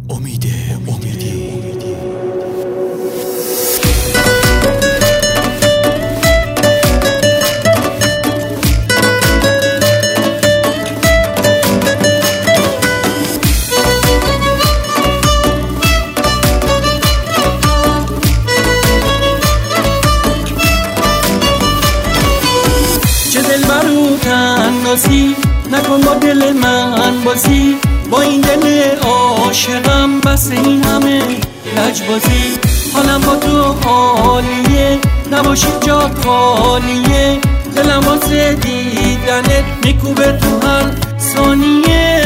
تنازی نکن با دل من بازی، با این دل عاشقم بس این همه لجبازی. حالم با تو عالیه، نباشی جا خالیه، دلم واسه دیدنت میکوبه تو هر ثانیه.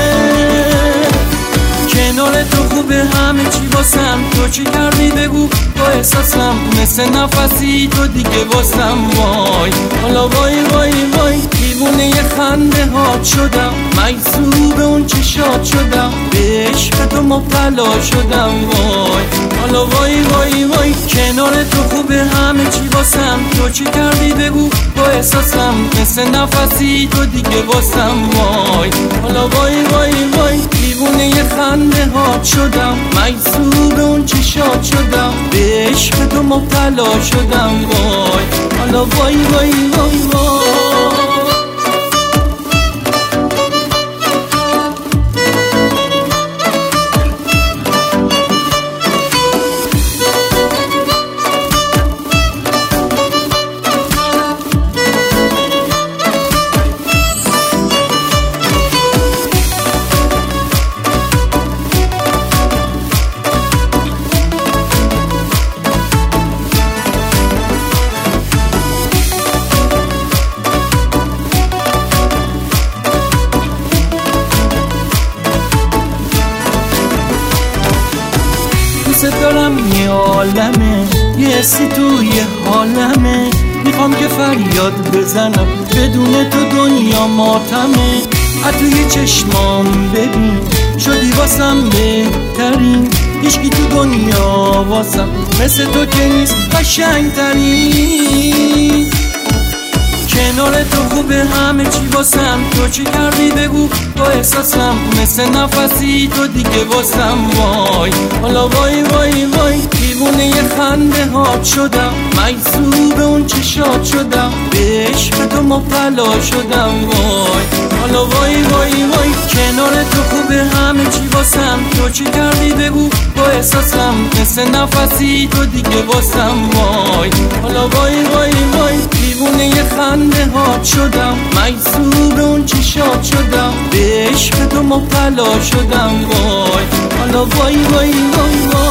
کنار تو خوبه همه چی واسم، تو چی کردی بگو با احساسم، مثل نفسی تو دیگه واسم. وای حالا وای وای وای دیوونه یه خنده هات شدم، مجذوب اون چشات شدم، به عشق تو مبتلا شدم. وای حالا وای وای وای کنار تو خوبه همه چی واسم، تو چی کردی بگو با احساسم، مثل نفسی تو دیگه واسم. وای حالا وای وای وای دیوونه یه خنده هات شدم، مجذوب اون چشات شدم، به عشق تو مبتلا شدم. وای حالا وای وای وای وای دوست دارم یه عالمه، یه حسی توی حالمه، میخوام که فریاد بزنم بدون تو دنیا ماتمه. از توی چشمام ببین شدی واسم بهترین، هیچکی تو دنیا واسم مثل تو که نیست قشنگترین. کنار تو خوبه همه چی واسم، تو چی کردی بگو با احساسم، مثل نفسی تو دیگه واسم. وای حالا وای وای وای دیوونه یه خنده هات شدم، مجذوب اون چشات شدم، به عشق تو مبتلا شدم. وای حالا وای وای وای کنار تو خوبه همه چی واسم، تو چی کردی بگو با احساسم، مثل نفسی تو دیگه واسم. وای حالا وای وای وای دیوونه یه خنده هات شدم، مجذوب اون چشات شدم، به عشق تو مبتلا شدم. وای حالا وای وای وای وای